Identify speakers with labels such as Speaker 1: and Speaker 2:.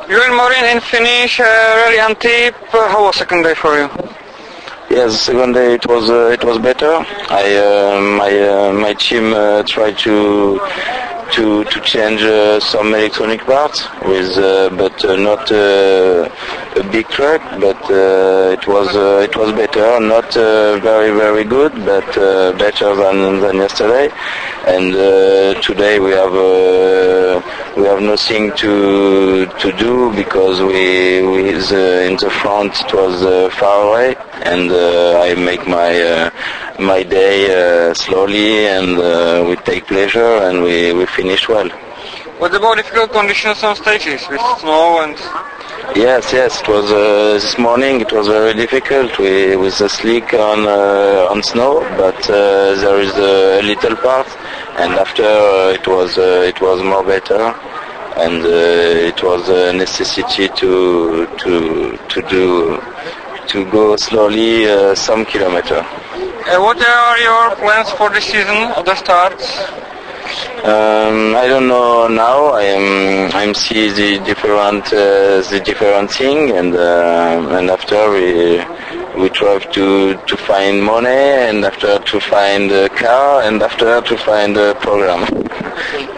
Speaker 1: You're in Morin in Finish, Rally Antip. How was second day for you?
Speaker 2: Yes, second day it was better. My team tried to change some electronic parts but not a big truck, but it was better, not very good, but better than yesterday. And today we have nothing to do because in the front it was far away, and I make my day slowly, and we take pleasure, and we finish well.
Speaker 1: What about difficult conditions on stages with snow and?
Speaker 2: Yes. It was this morning. It was very difficult with the slick on snow, but there is a little part, and after it was more better, and it was a necessity to go slowly some kilometer.
Speaker 1: What are your plans for this season at the start?
Speaker 2: I don't know now. I'm see the different thing, and after we try to find money, and after to find a car, and after to find a program.